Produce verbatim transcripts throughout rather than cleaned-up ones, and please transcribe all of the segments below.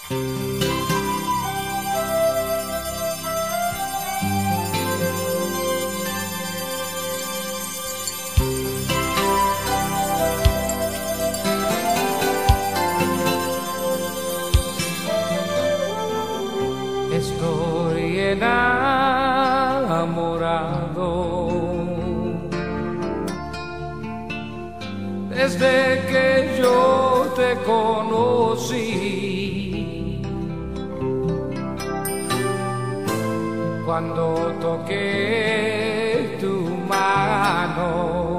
Estoy enamorado desde que yo te conocí. Cuando toqué tu mano,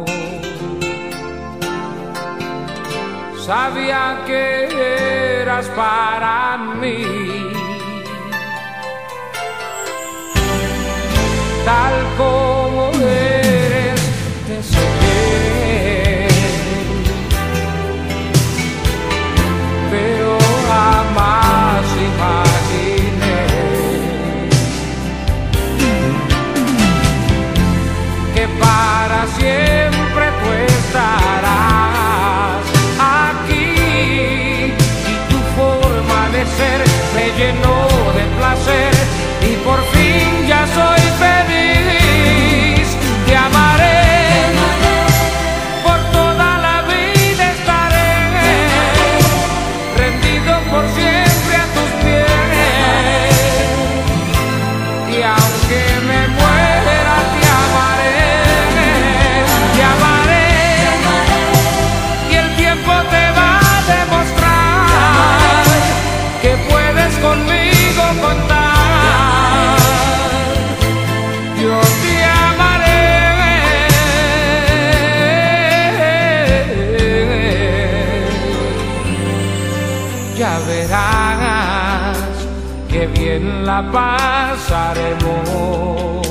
sabía que eras para mí. Tal como eres, te soñé, pero jamás imaginé que para siempre tú estarás aquí, y tu forma de ser me llenó de placer, y por fin ya soy feliz. Te amaré, por toda la vida estaré rendido por siempre a tus pies, y aunque me muera te amaré, te amaré, y el tiempo te va a demostrar que puedes conmigo contar. Yo te amaré, ya verás que bien la pasaremos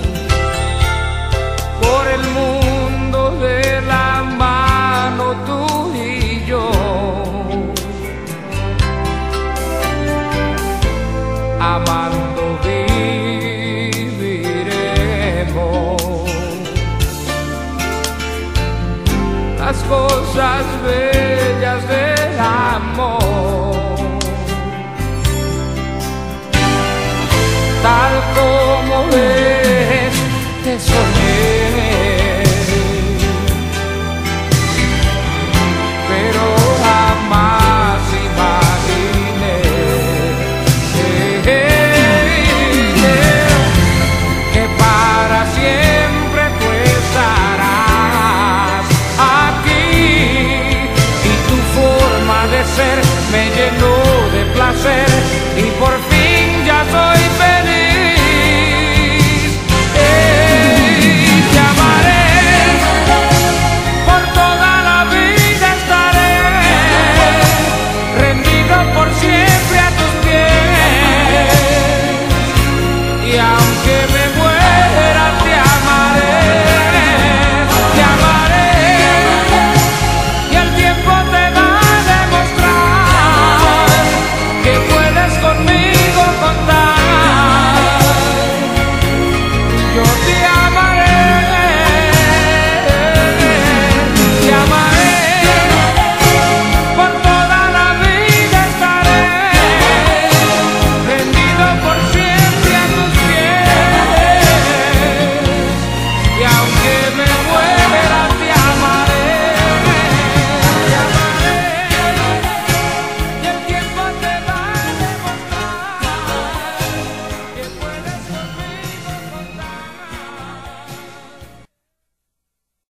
por el mundo de la mano tú y yo, amando las cosas bellas del amor. Tal como ves, te soy